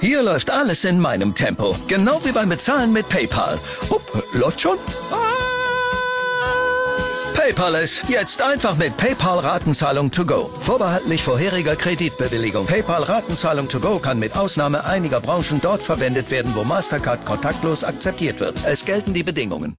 Hier läuft alles in meinem Tempo. Genau wie beim Bezahlen mit PayPal. Läuft schon? PayPal jetzt einfach mit PayPal Ratenzahlung to go. Vorbehaltlich vorheriger Kreditbewilligung. PayPal Ratenzahlung to go kann mit Ausnahme einiger Branchen dort verwendet werden, wo Mastercard kontaktlos akzeptiert wird. Es gelten die Bedingungen.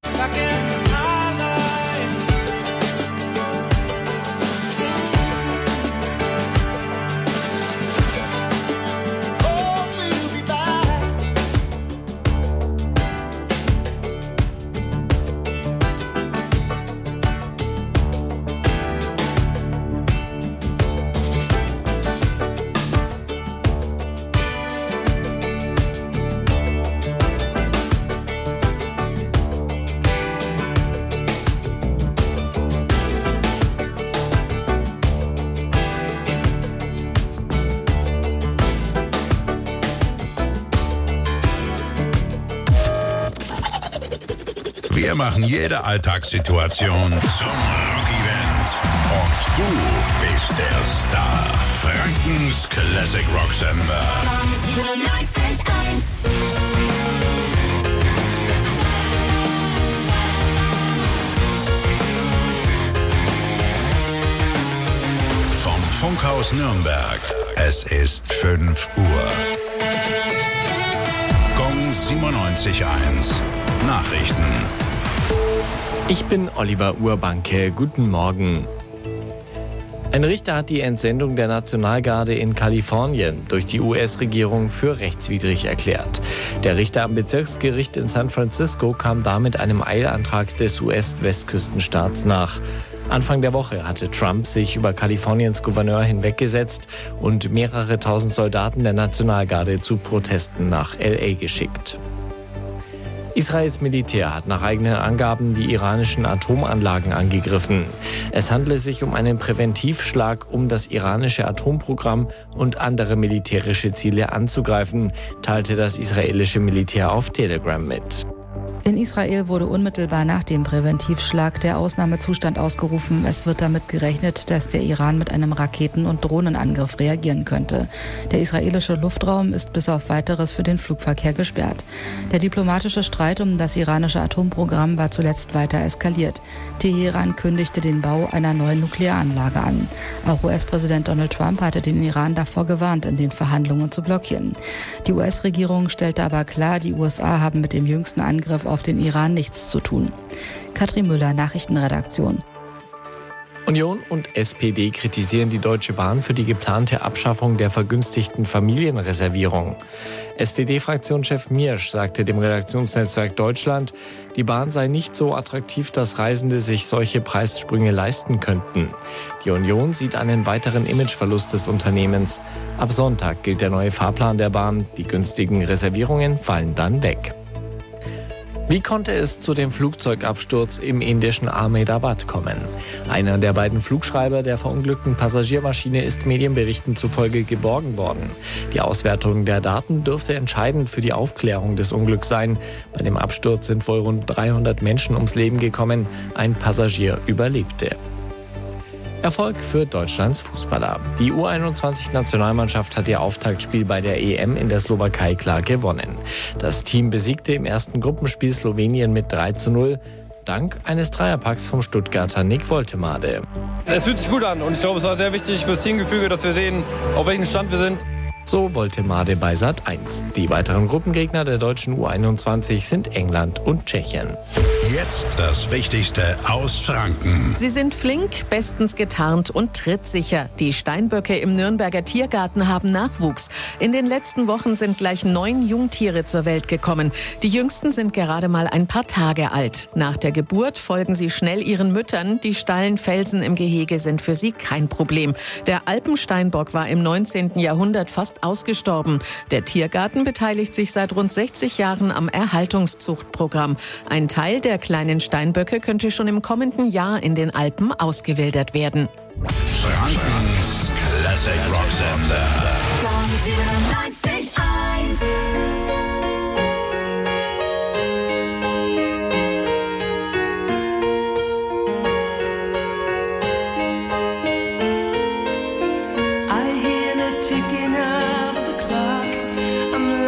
Wir machen jede Alltagssituation zum Rock-Event. Und du bist der Star. Frankens Classic Rock Sender. 97.1. Vom Funkhaus Nürnberg. Es ist 5 Uhr. Gong 97.1. Nachrichten. Ich bin Oliver Urbanke. Guten Morgen. Ein Richter hat die Entsendung der Nationalgarde in Kalifornien durch die US-Regierung für rechtswidrig erklärt. Der Richter am Bezirksgericht in San Francisco kam damit einem Eilantrag des US-Westküstenstaats nach. Anfang der Woche hatte Trump sich über Kaliforniens Gouverneur hinweggesetzt und mehrere tausend Soldaten der Nationalgarde zu Protesten nach LA geschickt. Israels Militär hat nach eigenen Angaben die iranischen Atomanlagen angegriffen. Es handle sich um einen Präventivschlag, um das iranische Atomprogramm und andere militärische Ziele anzugreifen, teilte das israelische Militär auf Telegram mit. In Israel wurde unmittelbar nach dem Präventivschlag der Ausnahmezustand ausgerufen. Es wird damit gerechnet, dass der Iran mit einem Raketen- und Drohnenangriff reagieren könnte. Der israelische Luftraum ist bis auf Weiteres für den Flugverkehr gesperrt. Der diplomatische Streit um das iranische Atomprogramm war zuletzt weiter eskaliert. Teheran kündigte den Bau einer neuen Nuklearanlage an. Auch US-Präsident Donald Trump hatte den Iran davor gewarnt, in den Verhandlungen zu blockieren. Die US-Regierung stellte aber klar, die USA haben mit dem jüngsten Angriff auf den Iran nichts zu tun. Katrin Müller, Nachrichtenredaktion. Union und SPD kritisieren die Deutsche Bahn für die geplante Abschaffung der vergünstigten Familienreservierung. SPD-Fraktionschef Miersch sagte dem Redaktionsnetzwerk Deutschland, die Bahn sei nicht so attraktiv, dass Reisende sich solche Preissprünge leisten könnten. Die Union sieht einen weiteren Imageverlust des Unternehmens. Ab Sonntag gilt der neue Fahrplan der Bahn. Die günstigen Reservierungen fallen dann weg. Wie konnte es zu dem Flugzeugabsturz im indischen Ahmedabad kommen? Einer der beiden Flugschreiber der verunglückten Passagiermaschine ist Medienberichten zufolge geborgen worden. Die Auswertung der Daten dürfte entscheidend für die Aufklärung des Unglücks sein. Bei dem Absturz sind wohl rund 300 Menschen ums Leben gekommen. Ein Passagier überlebte. Erfolg für Deutschlands Fußballer. Die U21-Nationalmannschaft hat ihr Auftaktspiel bei der EM in der Slowakei klar gewonnen. Das Team besiegte im ersten Gruppenspiel Slowenien mit 3:0, dank eines Dreierpacks vom Stuttgarter Nick Woltemade. Es fühlt sich gut an und ich glaube, es war sehr wichtig fürs Teamgefüge, dass wir sehen, auf welchem Stand wir sind. So Woltemade bei Sat.1. Die weiteren Gruppengegner der deutschen U21 sind England und Tschechien. Jetzt das Wichtigste aus Franken. Sie sind flink, bestens getarnt und trittsicher. Die Steinböcke im Nürnberger Tiergarten haben Nachwuchs. In den letzten Wochen sind gleich 9 Jungtiere zur Welt gekommen. Die jüngsten sind gerade mal ein paar Tage alt. Nach der Geburt folgen sie schnell ihren Müttern. Die steilen Felsen im Gehege sind für sie kein Problem. Der Alpensteinbock war im 19. Jahrhundert fast ausgestorben. Der Tiergarten beteiligt sich seit rund 60 Jahren am Erhaltungszuchtprogramm. Ein Teil der kleinen Steinböcke könnte schon im kommenden Jahr in den Alpen ausgewildert werden. Frankens Classic Rock Sender. Gong 97.1. I hear the ticking of the clock. I'm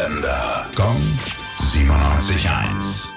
Sender. Gong 97.1.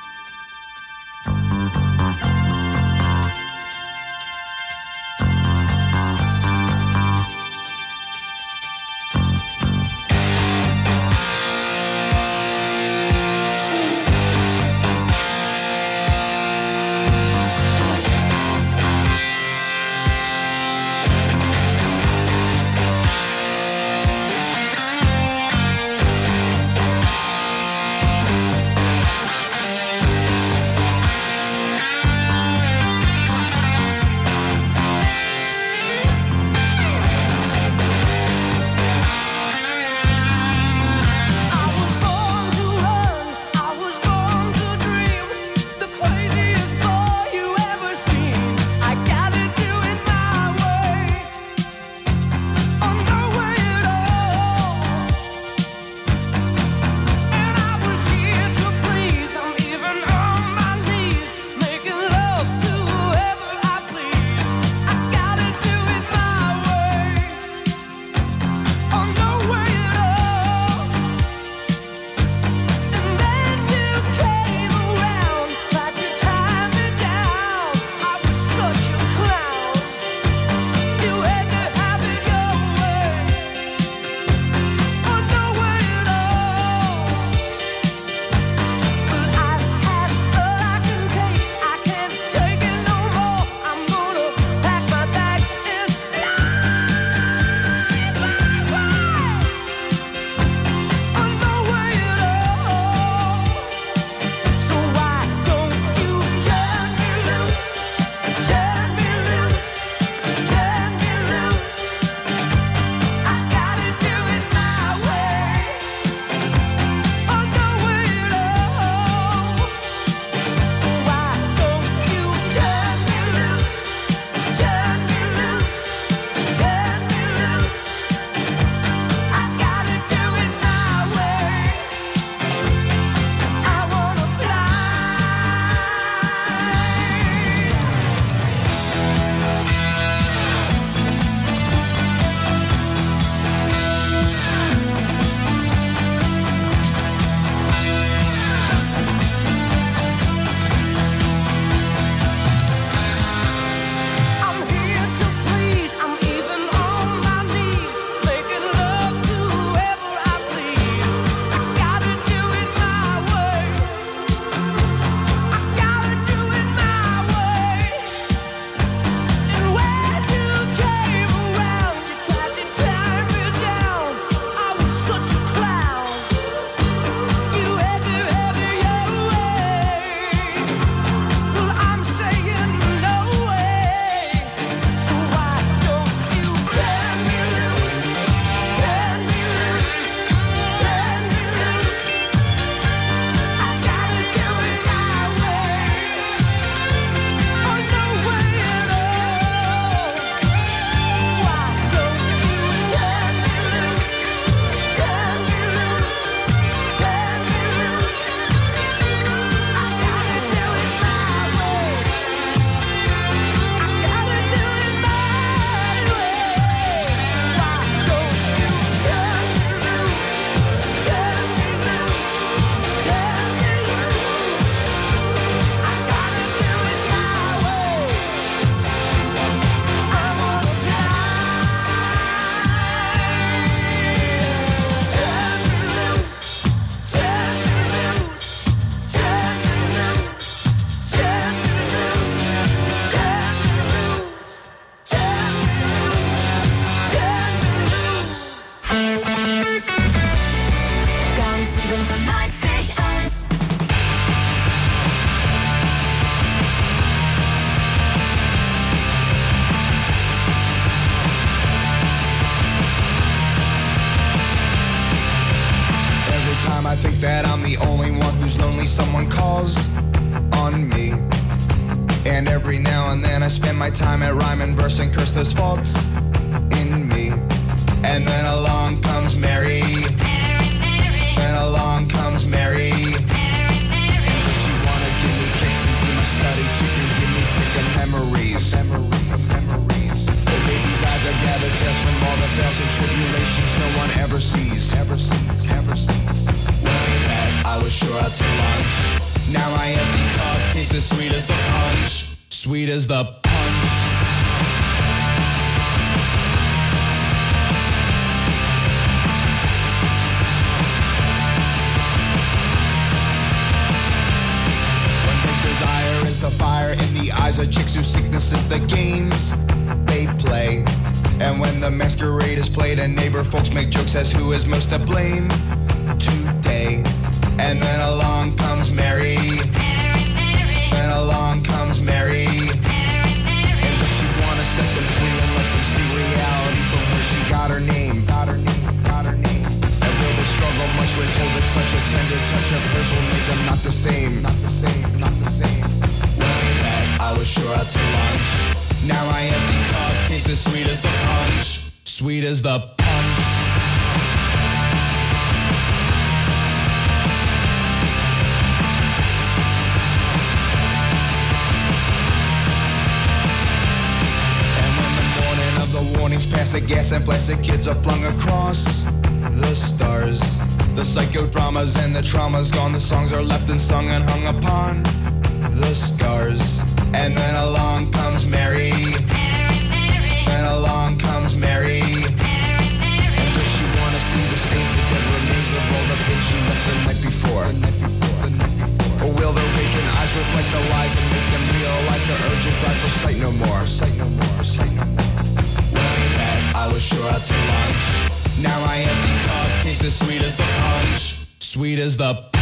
someone calls on me. And every now and then I spend my time at rhyme and verse and curse those faults in me. And then along comes Mary. Then along comes Mary. And does she wanna give me kicks and give me study chicken, give me pickin' memories. But maybe rather gather tests from all the fails and tribulations no one ever sees. sure out to lunch. Now my empty cup tastes as sweet as the punch. Sweet as the punch. When big desire is the fire in the eyes of chicks whose sickness is the games they play. And when the masquerade is played and neighbor folks make jokes as who is most to blame today. And then along comes Mary. Then along comes Mary. And does she wanna set them free and let them see reality from where she got her name? Got her name, got her name. And will they struggle much when told that such a tender touch of hers will make them not the same? Not the same, not the same. When that I was sure out to lunch. Now my empty cup tastes as sweet as the punch. Sweet as the punch. And when the morning of the warnings pass, the gas and plastic kids are flung across the stars. The psychodramas and the trauma's gone. The songs are left and sung and hung upon the scars. And then along comes Mary. Then along comes Mary. And does she wanna see the stains, the dead remains of all the pain she left the night before? Or will their vacant eyes reflect the lies and make them realize their urgent drive for sight no more? Sight no more, sight no more. When that I was sure out to lunch. Now my empty cup tastes as sweet as the punch. Sweet as the punch.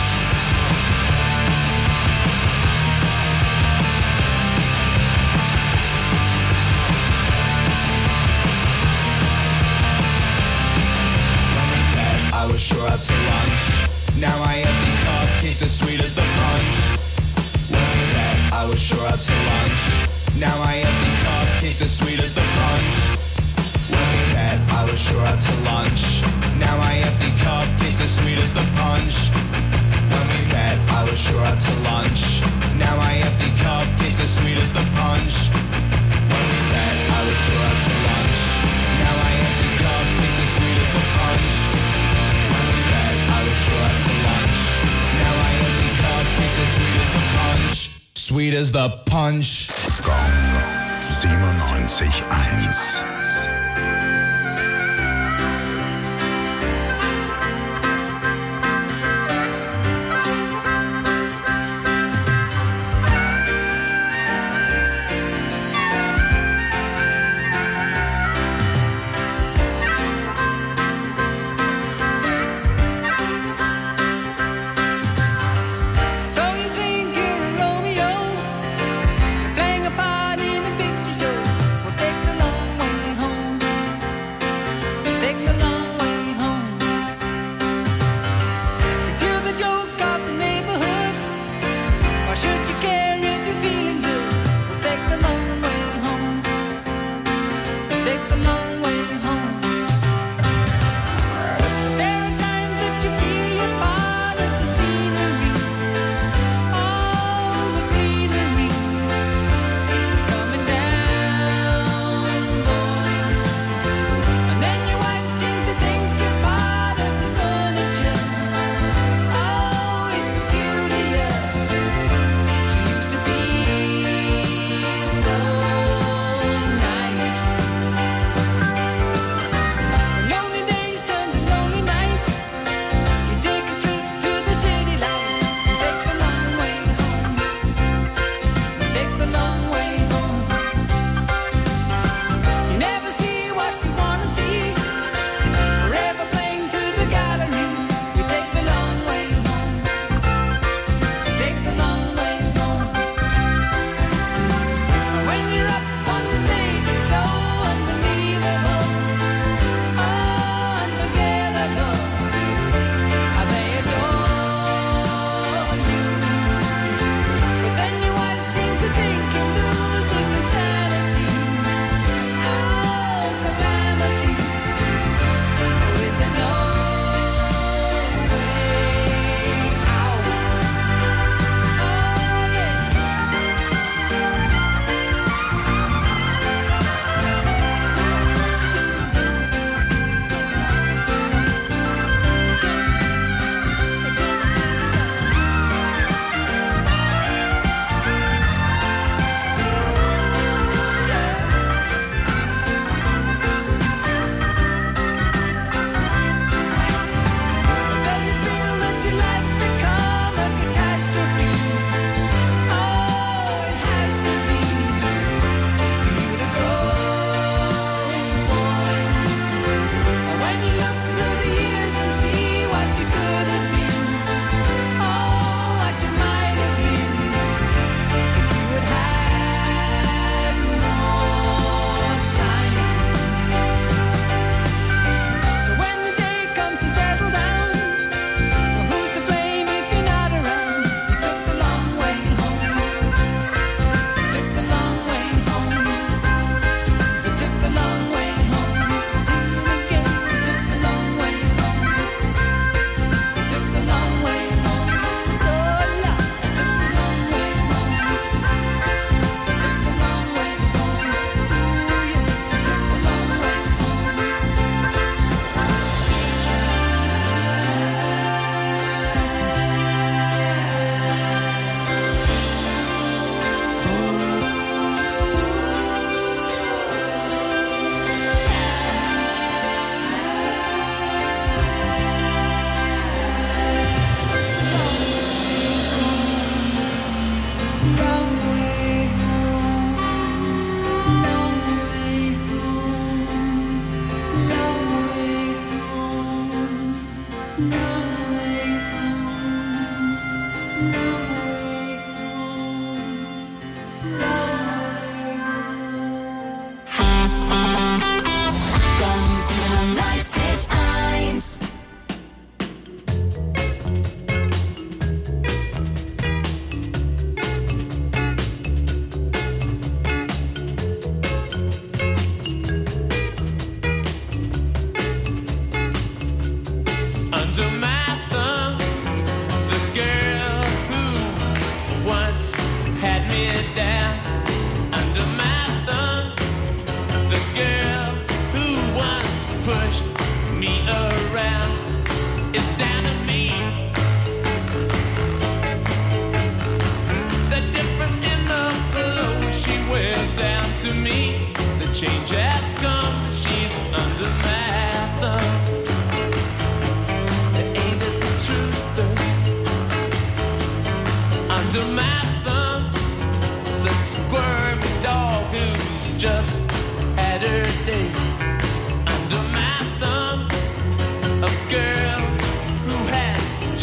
I was sure out to lunch. Now my empty cup tastes as sweet as the punch. When that I was sure out to lunch. Now my empty cup tastes as sweet as the punch. When that I was sure out to lunch. Now my empty cup tastes as sweet as the punch. When we met, I was sure out to lunch. Now my empty cup tastes as sweet as the punch. When we met, I was sure out to lunch. Now my empty cup tastes as sweet as the punch. I was sure out to lunch. Now my empty cup tastes as sweet as the punch. Sweet as the punch. Gong 97.1. Playing a part in a picture show. Well, take the long one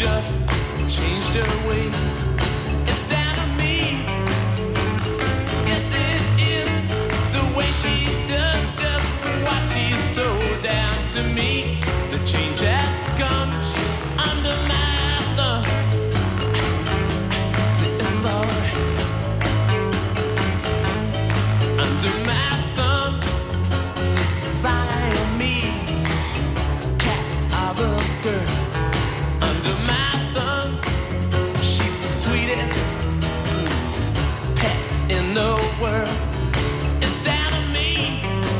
just changed her ways. It's down to me. Yes, it is the way she does just what she's told. Down to me. The change has come. She's under my thumb. It's alright. Under my thumb. Siamese cat of a girl. Under my thumb. She's the sweetest pet in the world. It's down to me.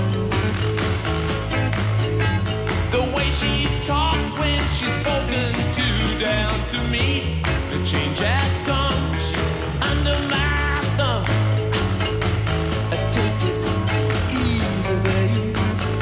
The way she talks when she's spoken to. Down to me. The change has come. She's under my thumb. Take it easy, babe.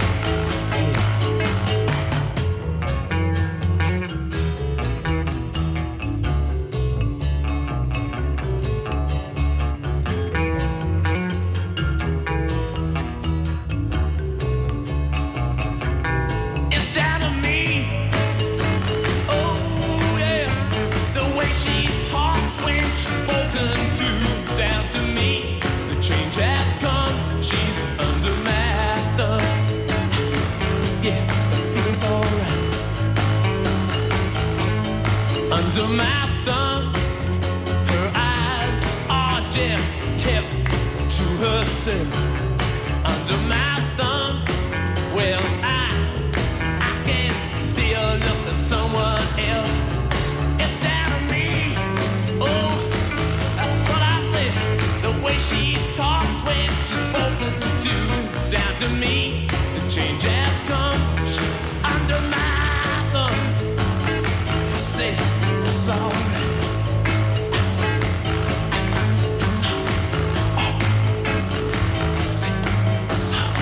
It's down to me. Oh yeah, the way she talks when she's spoken to. Down to me, the change has come. She's under my thumb. Yeah, it feels alright. Under my thumb, her eyes are just kept to herself. Under my thumb, well, I can still look at someone else. It's down to me. Oh, that's what I said. The way she talks when she's spoken to. Down to me. The change has come. She's under my thumb. Say, it's alright. It's alright. Say, it's alright.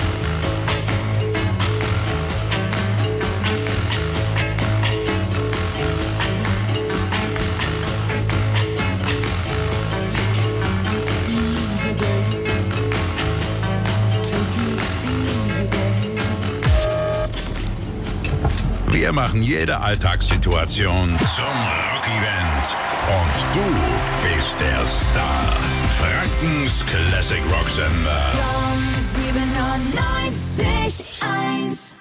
Wir machen jede Alltagssituation zum Rock-Event. Und du bist der Star. Frankens Classic Rock Sender. Gong 97.1.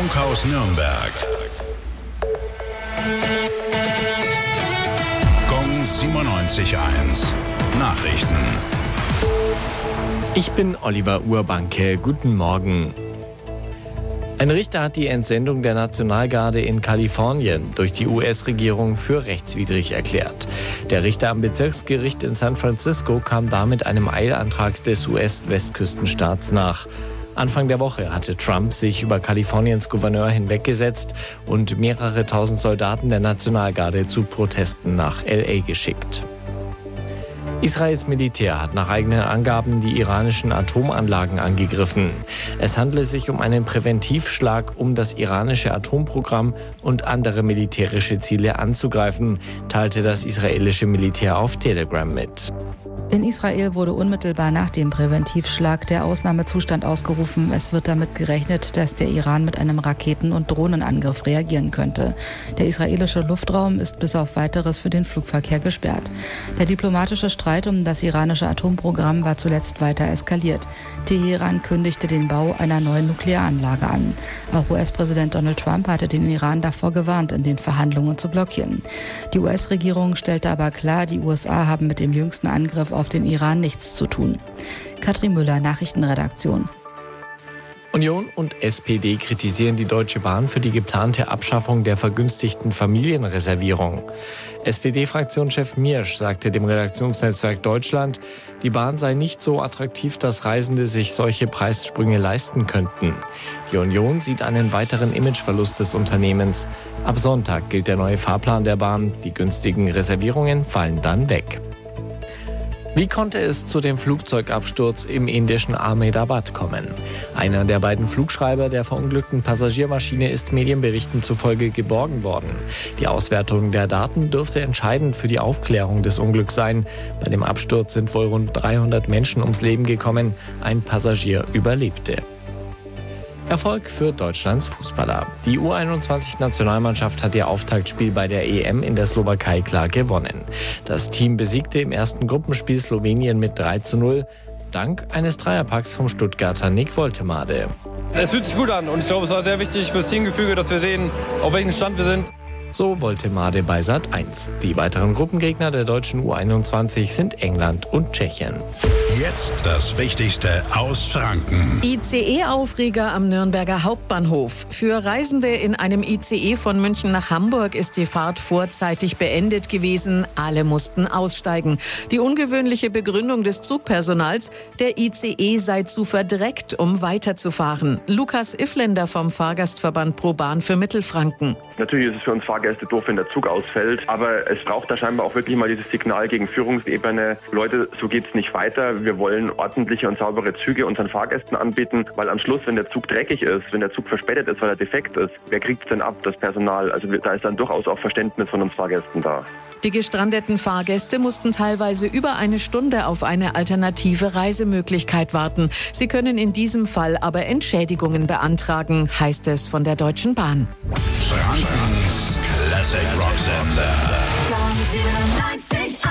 Funkhaus Nürnberg. Gong 97.1. Nachrichten. Ich bin Oliver Urbanke. Guten Morgen. Ein Richter hat die Entsendung der Nationalgarde in Kalifornien durch die US-Regierung für rechtswidrig erklärt. Der Richter am Bezirksgericht in San Francisco kam damit einem Eilantrag des US-Westküstenstaats nach. Anfang der Woche hatte Trump sich über Kaliforniens Gouverneur hinweggesetzt und mehrere tausend Soldaten der Nationalgarde zu Protesten nach LA geschickt. Israels Militär hat nach eigenen Angaben die iranischen Atomanlagen angegriffen. Es handele sich um einen Präventivschlag, um das iranische Atomprogramm und andere militärische Ziele anzugreifen, teilte das israelische Militär auf Telegram mit. In Israel wurde unmittelbar nach dem Präventivschlag der Ausnahmezustand ausgerufen. Es wird damit gerechnet, dass der Iran mit einem Raketen- und Drohnenangriff reagieren könnte. Der israelische Luftraum ist bis auf Weiteres für den Flugverkehr gesperrt. Der diplomatische Streit um das iranische Atomprogramm war zuletzt weiter eskaliert. Teheran kündigte den Bau einer neuen Nuklearanlage an. Auch US-Präsident Donald Trump hatte den Iran davor gewarnt, in den Verhandlungen zu blockieren. Die US-Regierung stellte aber klar, die USA haben mit dem jüngsten Angriff auf den Iran nichts zu tun. Katrin Müller, Nachrichtenredaktion. Union und SPD kritisieren die Deutsche Bahn für die geplante Abschaffung der vergünstigten Familienreservierung. SPD-Fraktionschef Miersch sagte dem Redaktionsnetzwerk Deutschland, die Bahn sei nicht so attraktiv, dass Reisende sich solche Preissprünge leisten könnten. Die Union sieht einen weiteren Imageverlust des Unternehmens. Ab Sonntag gilt der neue Fahrplan der Bahn. Die günstigen Reservierungen fallen dann weg. Wie konnte es zu dem Flugzeugabsturz im indischen Ahmedabad kommen? Einer der beiden Flugschreiber der verunglückten Passagiermaschine ist Medienberichten zufolge geborgen worden. Die Auswertung der Daten dürfte entscheidend für die Aufklärung des Unglücks sein. Bei dem Absturz sind wohl rund 300 Menschen ums Leben gekommen. Ein Passagier überlebte. Erfolg für Deutschlands Fußballer. Die U21-Nationalmannschaft hat ihr Auftaktspiel bei der EM in der Slowakei klar gewonnen. Das Team besiegte im ersten Gruppenspiel Slowenien mit 3:0, dank eines Dreierpacks vom Stuttgarter Nick Woltemade. Es fühlt sich gut an und ich glaube, es war sehr wichtig fürs Teamgefüge, dass wir sehen, auf welchem Stand wir sind. So Woltemade bei Sat.1. Die weiteren Gruppengegner der deutschen U21 sind England und Tschechien. Jetzt das Wichtigste aus Franken. ICE-Aufreger am Nürnberger Hauptbahnhof. Für Reisende in einem ICE von München nach Hamburg ist die Fahrt vorzeitig beendet gewesen. Alle mussten aussteigen. Die ungewöhnliche Begründung des Zugpersonals, der ICE sei zu verdreckt, um weiterzufahren. Lukas Iffländer vom Fahrgastverband ProBahn für Mittelfranken. Natürlich ist es für uns Fahrgäste doof, wenn der Zug ausfällt, aber es braucht da scheinbar auch wirklich mal dieses Signal gegen Führungsebene. Leute, so geht's nicht weiter. Wir wollen ordentliche und saubere Züge unseren Fahrgästen anbieten, weil am Schluss, wenn der Zug dreckig ist, wenn der Zug verspätet ist, weil er defekt ist, wer kriegt's denn ab? Das Personal. Also da ist dann durchaus auch Verständnis von uns Fahrgästen da. Die gestrandeten Fahrgäste mussten teilweise über eine Stunde auf eine alternative Reisemöglichkeit warten. Sie können in diesem Fall aber Entschädigungen beantragen, heißt es von der Deutschen Bahn. Frankens Classic Rocksender. Gong 97.1.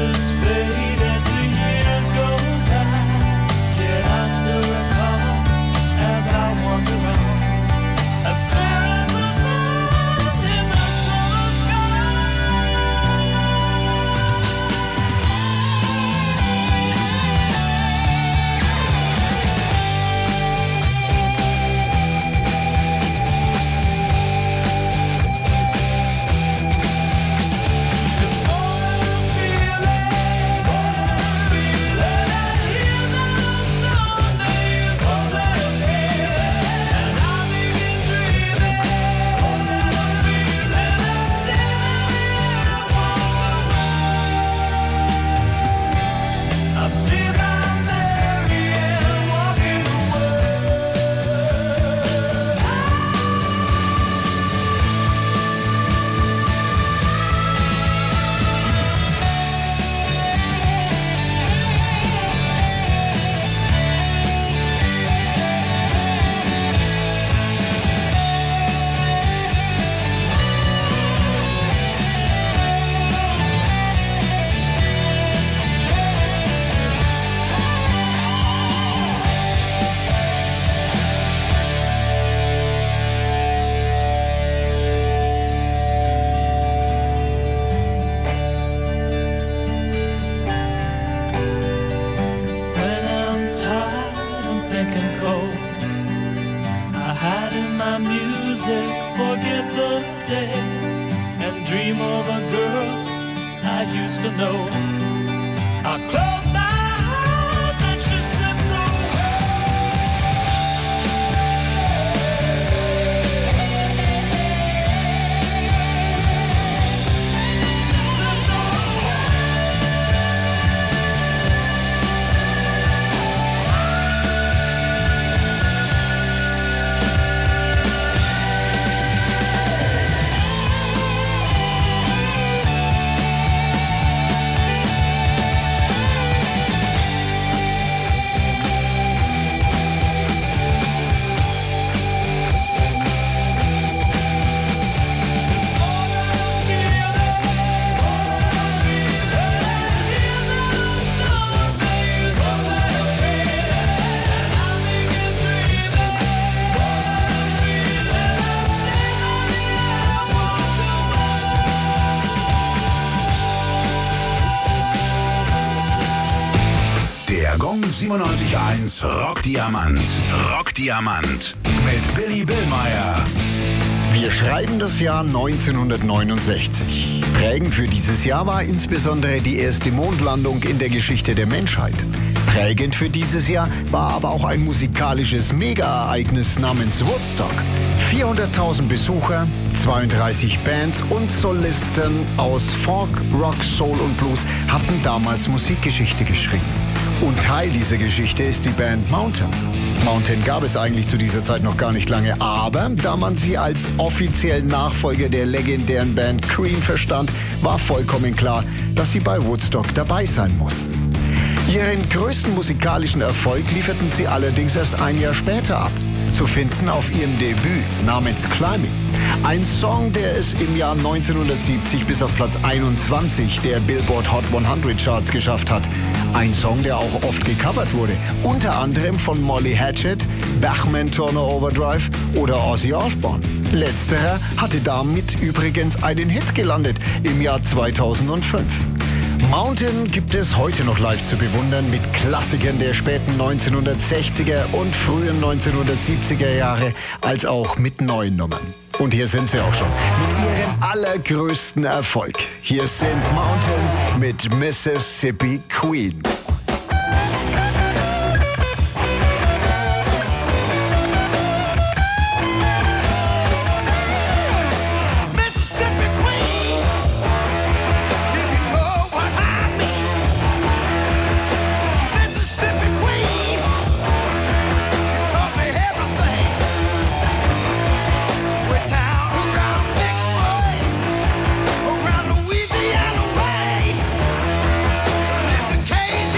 colors fade as the years go by. Yet I still recall as I wander on, as clear as the sun in the summer sky. It's more than a feeling, I hear bells on days, more than a feeling, and I begin dreaming, more than a feeling, I see my I see my Marianne walking away. When I'm tired and thinking cold, I hide in my music, forget the day, and dream of a girl I used to know. I close my eyes and she slipped away. She slipped away. Der Gong 97.1 Rockdiamant. Rockdiamant. Mit Billy Billmeyer. Wir schreiben das Jahr 1969. Prägend für dieses Jahr war insbesondere die erste Mondlandung in der Geschichte der Menschheit. Prägend für dieses Jahr war aber auch ein musikalisches Mega-Ereignis namens Woodstock. 400.000 Besucher, 32 Bands und Solisten aus Folk, Rock, Soul und Blues hatten damals Musikgeschichte geschrieben. Und Teil dieser Geschichte ist die Band Mountain. Mountain gab es eigentlich zu dieser Zeit noch gar nicht lange, aber da man sie als offiziellen Nachfolger der legendären Band Cream verstand, war vollkommen klar, dass sie bei Woodstock dabei sein mussten. Ihren größten musikalischen Erfolg lieferten sie allerdings erst ein Jahr später ab. Zu finden auf ihrem Debüt namens Climbing. Ein Song, der es im Jahr 1970 bis auf Platz 21 der Billboard Hot 100 Charts geschafft hat. Ein Song, der auch oft gecovert wurde. Unter anderem von Molly Hatchet, Bachman Turner Overdrive oder Ozzy Osbourne. Letzterer hatte damit übrigens einen Hit gelandet im Jahr 2005. Mountain gibt es heute noch live zu bewundern mit Klassikern der späten 1960er und frühen 1970er Jahre, als auch mit neuen Nummern. Und hier sind sie auch schon mit ihrem allergrößten Erfolg. Hier sind Mountain mit Mississippi Queen. Cage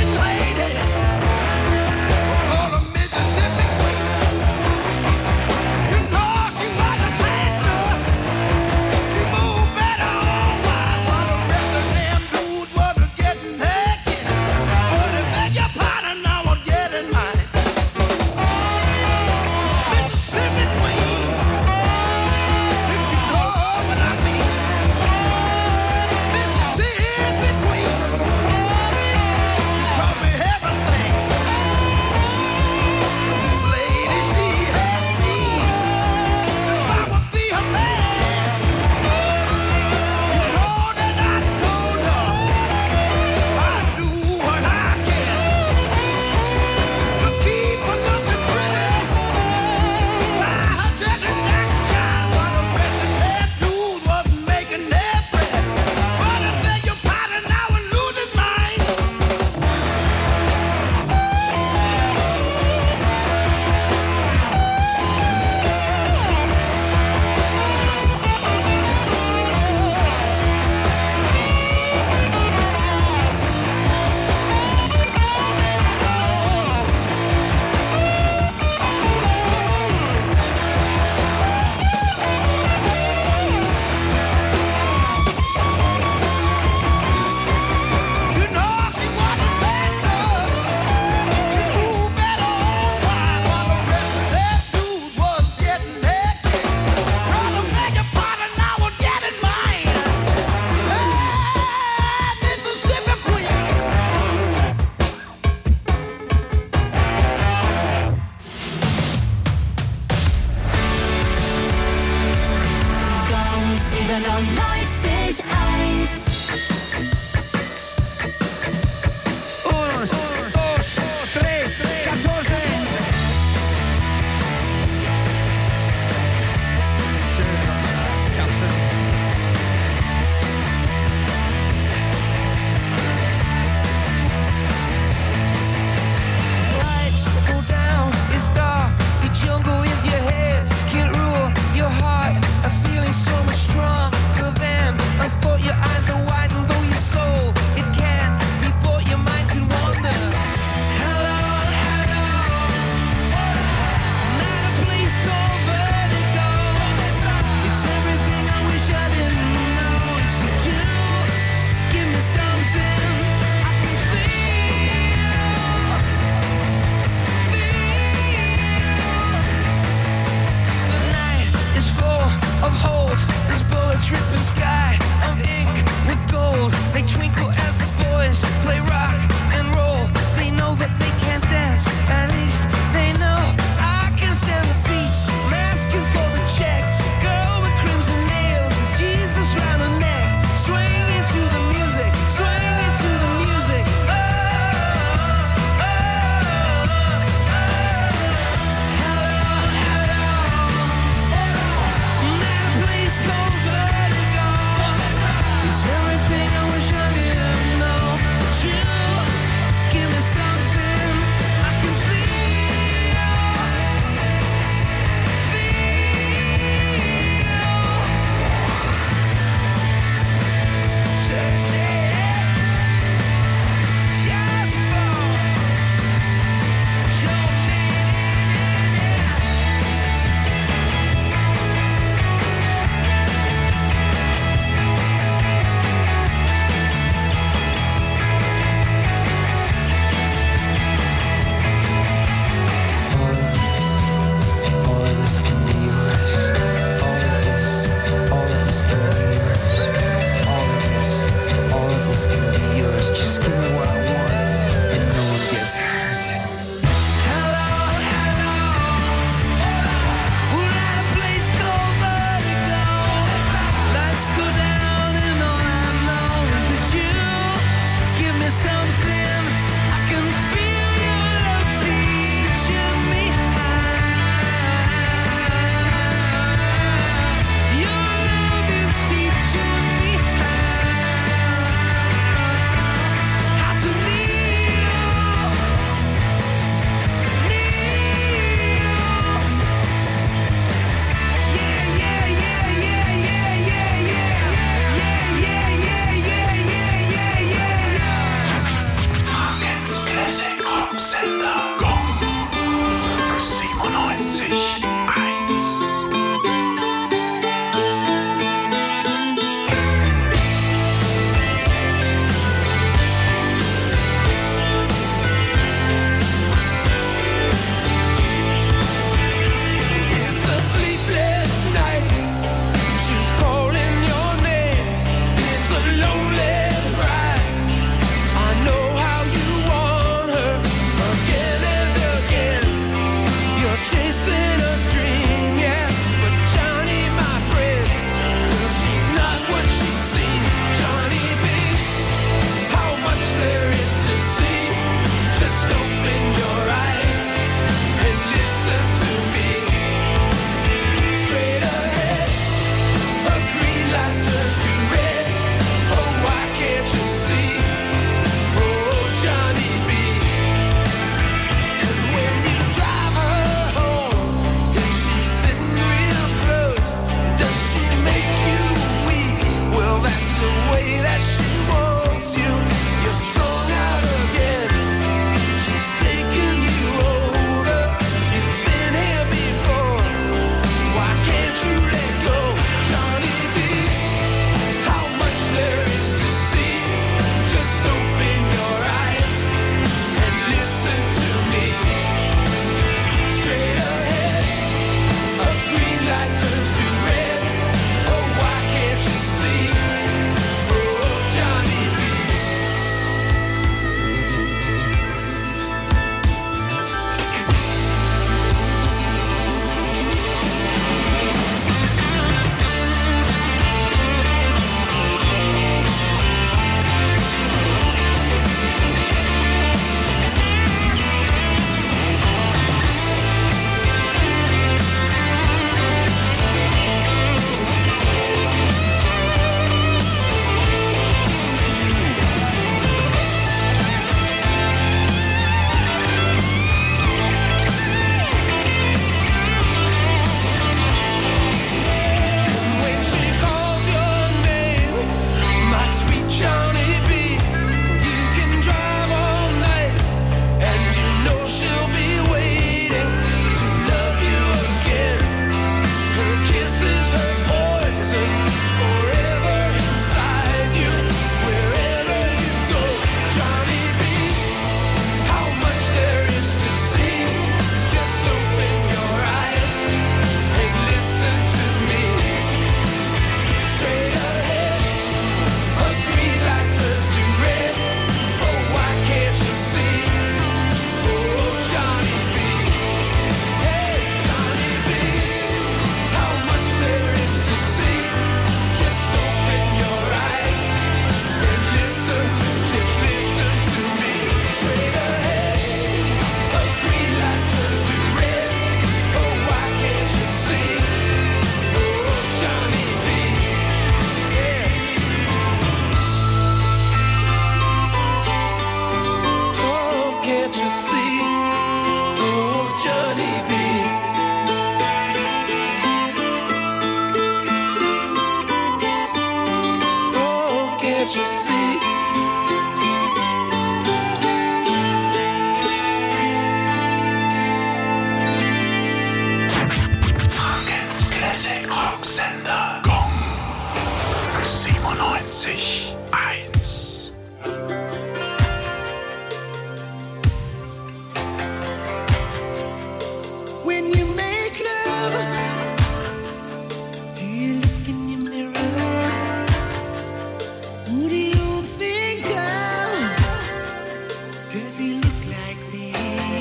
Does he look like me?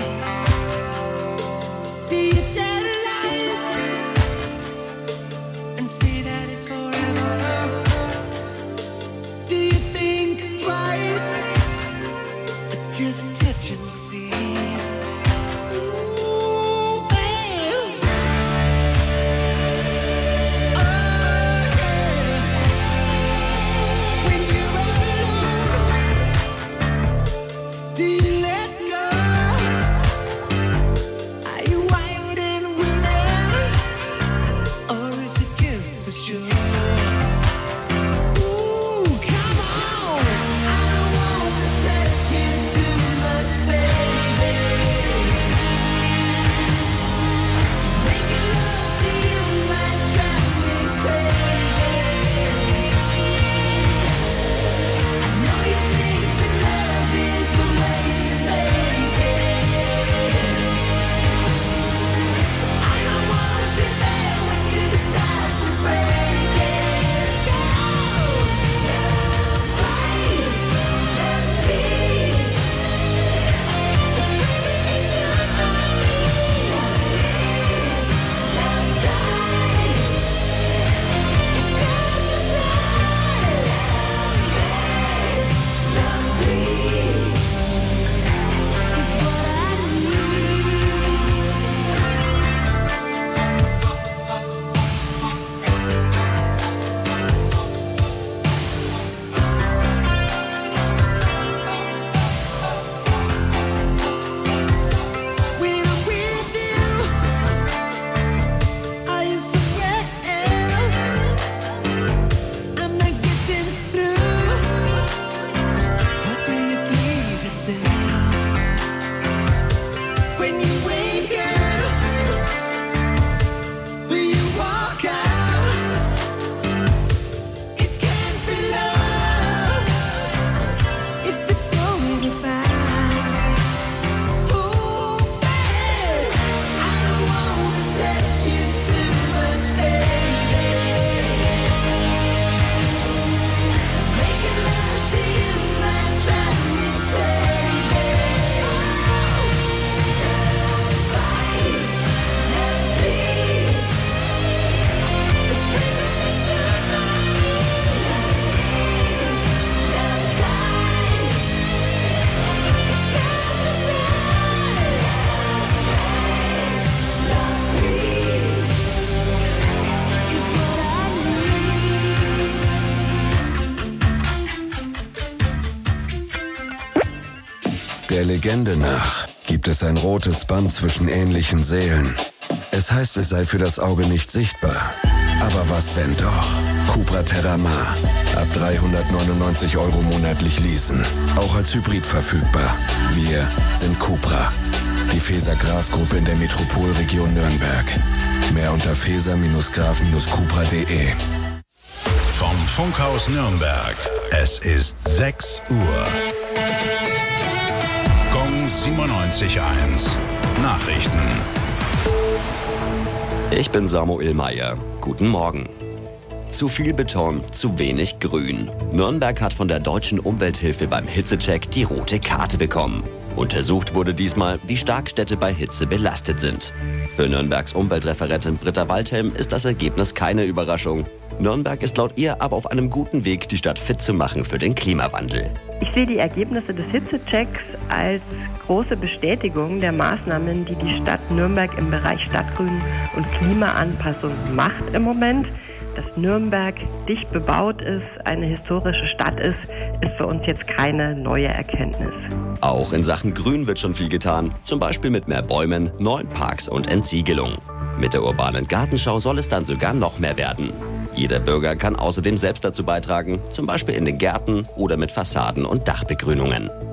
Do you tell lies and say that it's forever? Do you think twice or just touch and see? Ooh, babe. Oh, yeah. When you're alone, do you let go? Are you wild and willing, or is it just for sure? Ooh, come on, I don't want to touch you too much, baby. 'Cause making love to you might drive me crazy. I know you think that love is the way you make it. So I don't wanna be there when you decide to break it. Go, love bites, love beats. It's bringing me to my knees. Love dies. It's not a surprise. Love breathes. It's what I When I'm with you, are you somewhere else? I'm not getting through. What do you please yourself? When you wake up, will you walk out? It can't be love if it's going about. Ooh, babe, I don't want to touch you too much, baby. 'Cause making love to you might drive me crazy. Love bites, love beats. It's bringing me to my knees. Love dies. It's not a surprise. Love breathes. It's what I need. Der Legende nach gibt es ein rotes Band zwischen ähnlichen Seelen. Es heißt, es sei für das Auge nicht sichtbar. Aber was, wenn doch? Cupra Terramar. Ab 399 € monatlich leasen. Auch als Hybrid verfügbar. Wir sind Cupra. Die Feser-Graf-Gruppe in der Metropolregion Nürnberg. Mehr unter feser-graf-cupra.de. Vom Funkhaus Nürnberg. Es ist 6 Uhr. Gong 97.1. Nachrichten. Ich bin Samuel Meyer. Guten Morgen. Zu viel Beton, zu wenig Grün. Nürnberg hat von der Deutschen Umwelthilfe beim Hitzecheck die rote Karte bekommen. Untersucht wurde diesmal, wie stark Städte bei Hitze belastet sind. Für Nürnbergs Umweltreferentin Britta Waldhelm ist das Ergebnis keine Überraschung. Nürnberg ist laut ihr aber auf einem guten Weg, die Stadt fit zu machen für den Klimawandel. Ich sehe die Ergebnisse des Hitzechecks als große Bestätigung der Maßnahmen, die die Stadt Nürnberg im Bereich Stadtgrün und Klimaanpassung macht im Moment. Dass Nürnberg dicht bebaut ist, eine historische Stadt ist für uns jetzt keine neue Erkenntnis. Auch in Sachen Grün wird schon viel getan, zum Beispiel mit mehr Bäumen, neuen Parks und Entsiegelung. Mit der urbanen Gartenschau soll es dann sogar noch mehr werden. Jeder Bürger kann außerdem selbst dazu beitragen, zum Beispiel in den Gärten oder mit Fassaden und Dachbegrünungen.